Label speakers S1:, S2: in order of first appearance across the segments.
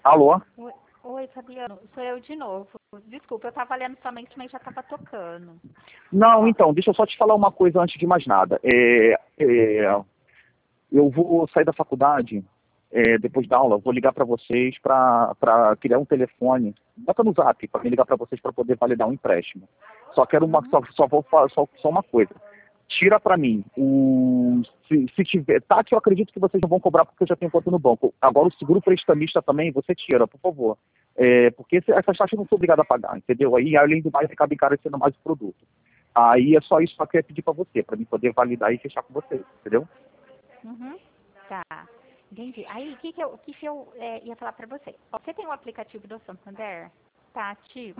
S1: Alô?
S2: Oi, Fabiano, sou eu de novo. Desculpa, eu estava lendo somente, mas já estava tocando.
S1: Não, então, deixa eu só te falar uma coisa antes de mais nada. Eu vou sair da faculdade, depois da aula, vou ligar para vocês para criar um telefone. Bota no Zap para me ligar para vocês para poder validar um empréstimo. Só quero só vou falar só uma coisa. Tira para mim se tiver, tá, que eu acredito que vocês não vão cobrar porque eu já tenho conta no banco. Agora o seguro prestamista também, você tira, por favor. Porque essas taxas eu não sou obrigado a pagar, entendeu? Aí, além do mais, acaba encarecendo mais o produto. Aí é só isso que eu queria pedir para você, para mim poder validar e fechar com vocês, entendeu?
S2: Uhum. Tá, entendi. Aí, o que eu ia falar para você? Você tem o aplicativo do Santander? Tá ativo?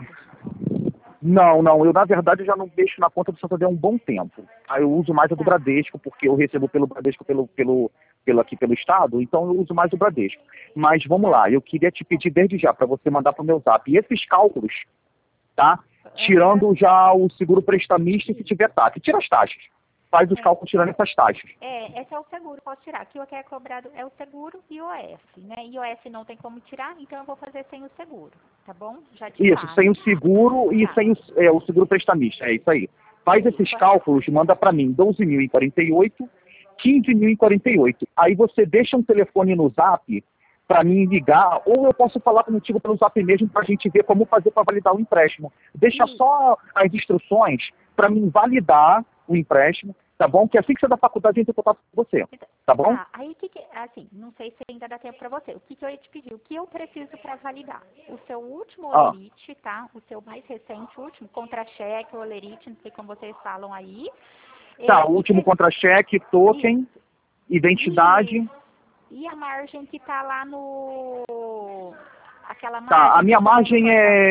S1: Não, eu na verdade já não deixo na conta do Santander há um bom tempo. Aí eu uso mais a do
S2: Tá.
S1: Bradesco, porque eu recebo pelo Bradesco aqui pelo Estado, então eu uso mais o Bradesco. Mas vamos lá, eu queria te pedir desde já para você mandar para o meu Zap. E esses cálculos, tá? Tirando já o seguro prestamista e se tiver taxa. Tira as taxas. Faz os cálculos tirando essas taxas.
S2: Esse é o seguro, posso tirar. Aqui o que é cobrado é o seguro e o IOF, né? IOF não tem como tirar, então eu vou fazer sem o seguro, tá bom? Já te
S1: Isso,
S2: passo.
S1: sem o seguro e
S2: Tá.
S1: sem o seguro prestamista, é isso aí. Faz esses cálculos, manda para mim 12.048, 15.048. Aí você deixa um telefone no Zap para mim ligar, ou eu posso falar contigo pelo Zap mesmo para a gente ver como fazer para validar o empréstimo. Deixa só as instruções para mim validar o empréstimo, tá bom? Que assim que você da faculdade eu entro em contato com você, tá bom?
S2: Aí assim, não sei se ainda dá tempo para você. O que eu ia te pedir? O que eu preciso para validar? O seu último olerite, tá? O seu mais recente, último, contra-cheque, olerite, não sei como vocês falam aí.
S1: Tá, o último contra-cheque, token, identidade.
S2: E a margem que tá lá no... Aquela margem...
S1: Tá, a minha margem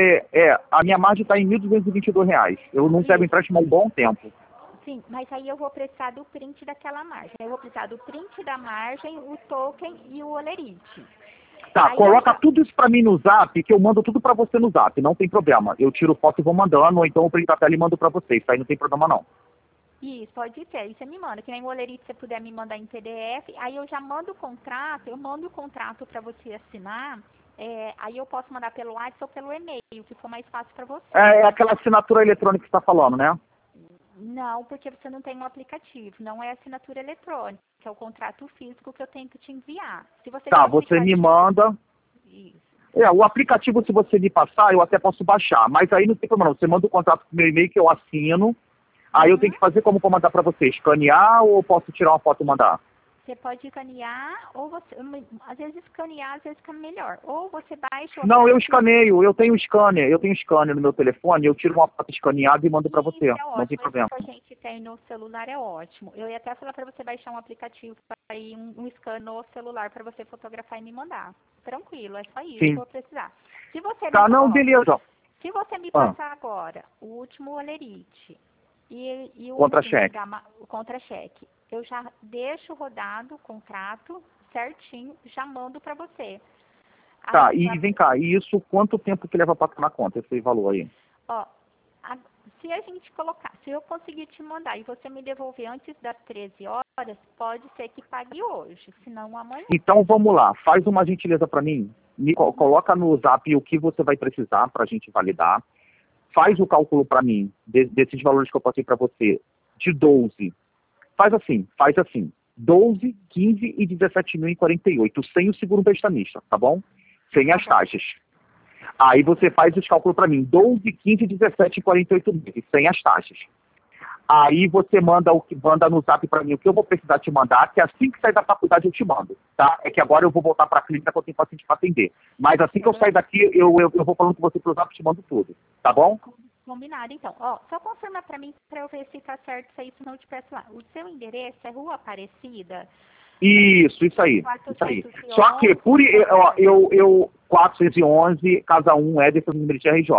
S1: a minha margem está em R$ 1.222. Eu não pego empréstimo há um bom tempo.
S2: Sim, mas aí eu vou precisar do print daquela margem. Eu vou precisar do print da margem, o token e o olerite.
S1: Tá,
S2: aí
S1: coloca tudo isso para mim no Zap, que eu mando tudo para você no Zap, não tem problema. Eu tiro foto e vou mandando, ou então eu printo a tela e mando para vocês, tá? Aí não tem problema não.
S2: Isso, pode ser. Aí você me manda. Que nem o olerite, se você puder me mandar em PDF, aí eu já mando o contrato, eu mando o contrato para você assinar. Aí eu posso mandar pelo WhatsApp ou pelo e-mail, que for mais fácil para você.
S1: É aquela assinatura eletrônica que você está falando, né?
S2: Não, porque você não tem um aplicativo. Não é assinatura eletrônica, é o contrato físico que eu tenho que te enviar. Se você
S1: Tá, você me manda.
S2: Isso.
S1: O aplicativo, se você me passar, eu até posso baixar. Mas aí não tem problema não. Você manda o contrato pro meu e-mail que eu assino. Aí eu tenho que fazer como para mandar para você? Escanear ou posso tirar uma foto e mandar?
S2: Você pode escanear, ou você, às vezes escanear, às vezes fica melhor. Ou você baixa o
S1: Não, eu escaneio, eu tenho scanner no meu telefone, eu tiro uma foto escaneada e mando para você.
S2: É ótimo.
S1: Não tem problema.
S2: Isso que a gente tem no celular é ótimo. Eu ia até falar para você baixar um aplicativo para ir um scan no celular para você fotografar e me mandar. Tranquilo, é só isso que eu vou precisar. Se você
S1: beleza.
S2: Se você me passar agora o último olerite e o
S1: contra-cheque.
S2: O contra-cheque, eu já deixo rodado o contrato certinho, já mando para você.
S1: Tá, e vem cá, e isso quanto tempo que leva para estar na conta, esse valor aí?
S2: Se a gente colocar, se eu conseguir te mandar e você me devolver antes das 13 horas, pode ser que pague hoje, senão amanhã.
S1: Então vamos lá, faz uma gentileza para mim, coloca no Zap o que você vai precisar para a gente validar, faz o cálculo para mim desses valores que eu passei para você, de 12. Faz assim, 12, 15 e 17.048, sem o seguro prestamista, tá bom? Sem as taxas. Aí você faz os cálculos para mim, 12, 15, 17 e 48 meses, sem as taxas. Aí você manda no Zap para mim o que eu vou precisar te mandar, que assim que sair da faculdade eu te mando, tá? É que agora eu vou voltar para a clínica que eu tenho paciente para atender. Mas assim que eu sair daqui, eu vou falando com você pro Zap e te mando tudo, tá bom?
S2: Combinado, então. Só confirma para mim para eu ver se tá certo isso aí, senão eu te peço lá. O seu endereço é Rua Aparecida?
S1: Isso aí. Só que eu 411, Casa 1, Ederson, número de RJ.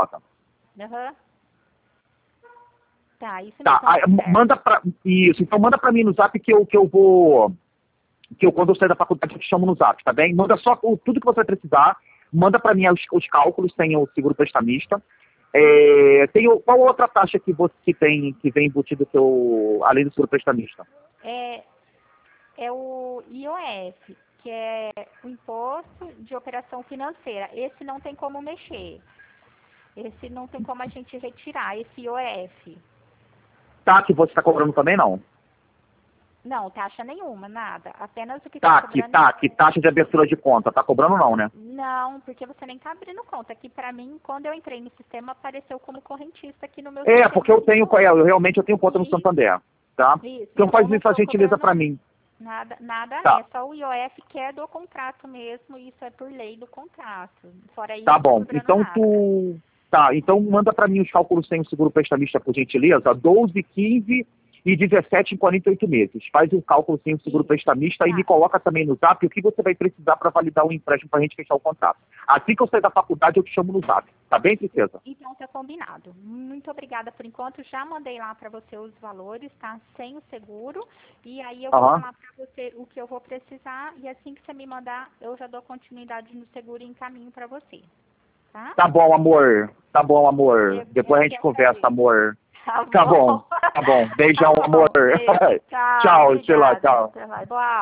S2: Tá, isso
S1: manda para mim no Zap que eu vou quando eu sair da faculdade eu te chamo no Zap, tá bem? Manda só tudo que você vai precisar, manda para mim os cálculos sem o seguro prestamista. Qual outra taxa que vem embutido além do seguro prestamista?
S2: É o IOF, que é o imposto de operação financeira. Esse não tem como mexer. Esse não tem como a gente retirar, esse IOF.
S1: Tá, que você está cobrando também não?
S2: Não, taxa nenhuma, nada. Apenas o que
S1: Tá,
S2: está cobrando...
S1: que taxa de abertura de conta. Tá cobrando não, né?
S2: Não, porque você nem tá abrindo conta. Aqui pra mim, quando eu entrei no sistema, apareceu como correntista aqui no meu sistema.
S1: Porque eu realmente eu tenho conta no Santander, tá?
S2: Isso,
S1: Então faz
S2: não
S1: isso a
S2: tô
S1: gentileza
S2: cobrando
S1: para mim.
S2: nada
S1: Tá.
S2: é só o IOF que é do contrato mesmo, isso é por lei do contrato. Fora isso,
S1: Tá
S2: não tô
S1: bom.
S2: cobrando
S1: Então
S2: nada.
S1: então manda para mim os cálculos sem o seguro prestamista, por gentileza, 12, 15 e 17 em 48 meses. Faz o cálculo sem o seguro prestamista e me coloca também no Zap o que você vai precisar para validar o empréstimo para a gente fechar o contrato. Assim que eu sair da faculdade, eu te chamo no Zap. Tá bem, princesa?
S2: Então tá combinado. Muito obrigada por enquanto. Já mandei lá para você os valores, tá? Sem o seguro. E aí eu vou falar para você o que eu vou precisar. E assim que você me mandar, eu já dou continuidade no seguro e encaminho para você. Tá?
S1: Tá bom, amor. Tá bom, amor. Depois a gente conversa, amor. Tá bom. Beijão, amor.
S2: Beijo, tchau.
S1: Tchau,
S2: Obrigada.
S1: tchau.
S2: Até mais. Boa